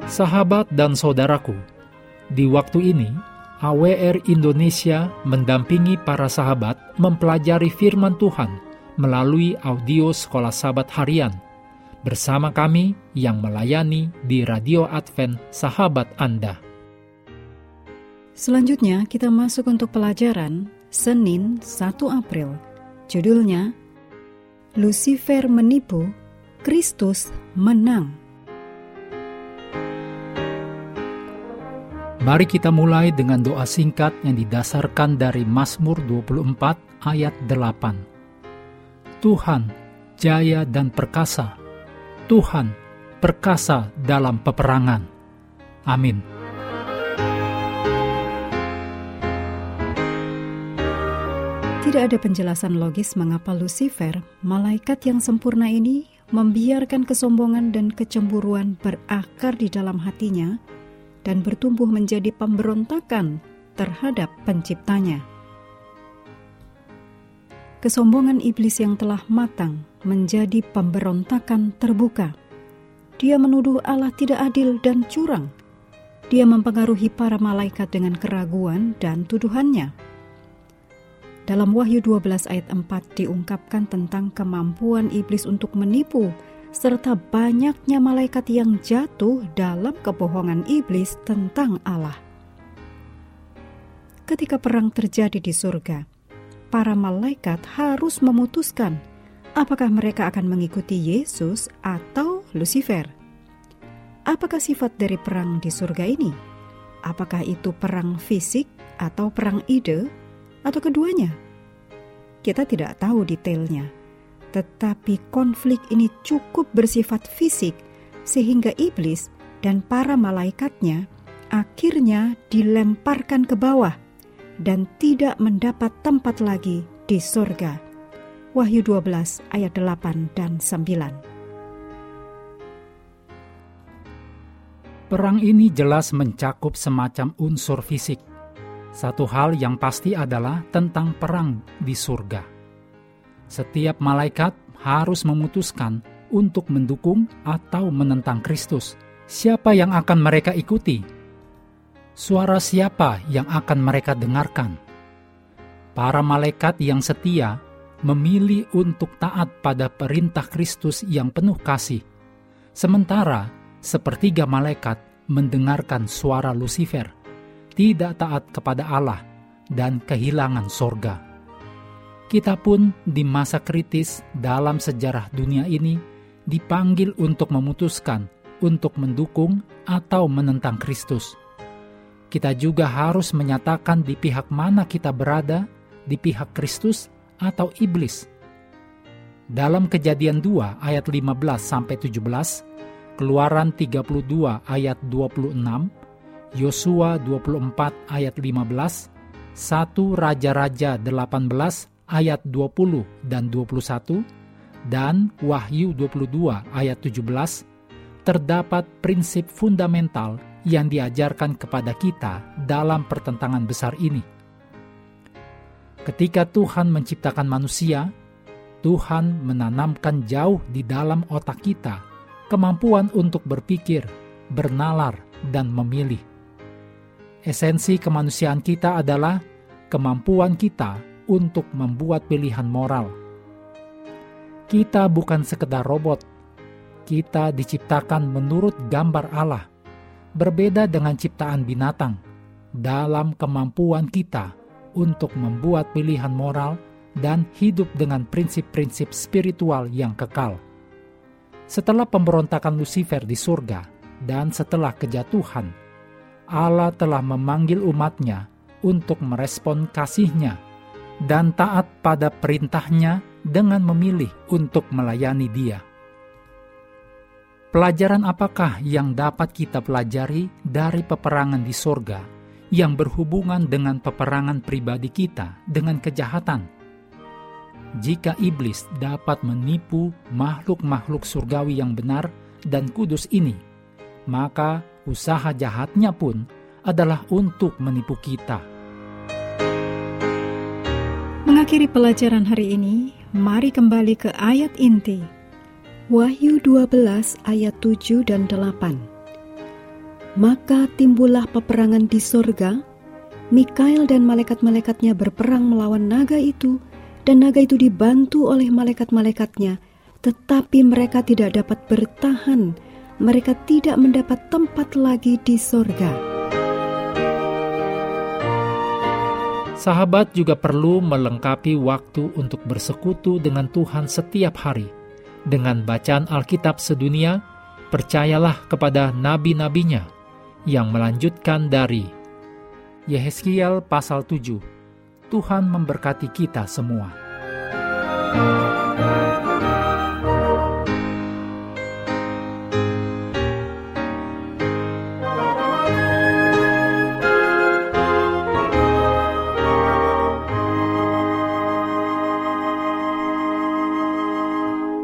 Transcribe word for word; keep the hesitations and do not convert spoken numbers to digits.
Sahabat dan saudaraku, di waktu ini A W R Indonesia mendampingi para sahabat mempelajari firman Tuhan melalui audio Sekolah Sabat Harian bersama kami yang melayani di Radio Advent Sahabat Anda. Selanjutnya kita masuk untuk pelajaran Senin satu April. Judulnya Lucifer menipu, Kristus menang. Mari kita mulai dengan doa singkat yang didasarkan dari Mazmur dua puluh empat ayat delapan. Tuhan, jaya dan perkasa. Tuhan, perkasa dalam peperangan. Amin. Tidak ada penjelasan logis mengapa Lucifer, malaikat yang sempurna ini, membiarkan kesombongan dan kecemburuan berakar di dalam hatinya dan bertumbuh menjadi pemberontakan terhadap penciptanya. Kesombongan iblis yang telah matang menjadi pemberontakan terbuka. Dia menuduh Allah tidak adil dan curang. Dia mempengaruhi para malaikat dengan keraguan dan tuduhannya. Dalam Wahyu dua belas ayat empat diungkapkan tentang kemampuan iblis untuk menipu serta banyaknya malaikat yang jatuh dalam kebohongan iblis tentang Allah. Ketika perang terjadi di surga, para malaikat harus memutuskan apakah mereka akan mengikuti Yesus atau Lucifer. Apakah sifat dari perang di surga ini? Apakah itu perang fisik atau perang ide atau keduanya? Kita tidak tahu detailnya. Tetapi konflik ini cukup bersifat fisik sehingga iblis dan para malaikatnya akhirnya dilemparkan ke bawah dan tidak mendapat tempat lagi di surga. Wahyu dua belas ayat delapan dan sembilan. Perang ini jelas mencakup semacam unsur fisik. Satu hal yang pasti adalah tentang perang di surga. Setiap malaikat harus memutuskan untuk mendukung atau menentang Kristus. Siapa yang akan mereka ikuti? Suara siapa yang akan mereka dengarkan? Para malaikat yang setia memilih untuk taat pada perintah Kristus yang penuh kasih. Sementara sepertiga malaikat mendengarkan suara Lucifer, tidak taat kepada Allah dan kehilangan sorga. Kita pun di masa kritis dalam sejarah dunia ini dipanggil untuk memutuskan untuk mendukung atau menentang Kristus. Kita juga harus menyatakan di pihak mana kita berada, di pihak Kristus atau iblis. Dalam Kejadian dua ayat lima belas sampai tujuh belas, Keluaran tiga puluh dua ayat dua puluh enam, Yosua dua puluh empat ayat lima belas, satu Raja-Raja delapan belas ayat dua puluh dan dua puluh satu, dan Wahyu dua puluh dua ayat tujuh belas, terdapat prinsip fundamental yang diajarkan kepada kita dalam pertentangan besar ini. Ketika Tuhan menciptakan manusia, Tuhan menanamkan jauh di dalam otak kita kemampuan untuk berpikir, bernalar, dan memilih. Esensi kemanusiaan kita adalah kemampuan kita untuk membuat pilihan moral. Kita bukan sekedar robot. Kita diciptakan menurut gambar Allah, berbeda dengan ciptaan binatang, dalam kemampuan kita untuk membuat pilihan moral dan hidup dengan prinsip-prinsip spiritual yang kekal. Setelah pemberontakan Lucifer di surga dan setelah kejatuhan, Allah telah memanggil umatnya untuk merespon kasih-Nya dan taat pada perintahnya dengan memilih untuk melayani Dia. Pelajaran apakah yang dapat kita pelajari dari peperangan di sorga yang berhubungan dengan peperangan pribadi kita dengan kejahatan? Jika iblis dapat menipu makhluk-makhluk surgawi yang benar dan kudus ini, maka usaha jahatnya pun adalah untuk menipu kita. Mengakhiri pelajaran hari ini, mari kembali ke ayat inti. Wahyu dua belas ayat tujuh dan delapan. Maka timbullah peperangan di sorga. Mikael dan malaikat-malaikatnya berperang melawan naga itu, dan naga itu dibantu oleh malaikat-malaikatnya, tetapi mereka tidak dapat bertahan. Mereka tidak mendapat tempat lagi di sorga. Sahabat juga perlu melengkapi waktu untuk bersekutu dengan Tuhan setiap hari. Dengan bacaan Alkitab sedunia, percayalah kepada nabi-nabinya yang melanjutkan dari Yehezkiel pasal tujuh. Tuhan memberkati kita semua.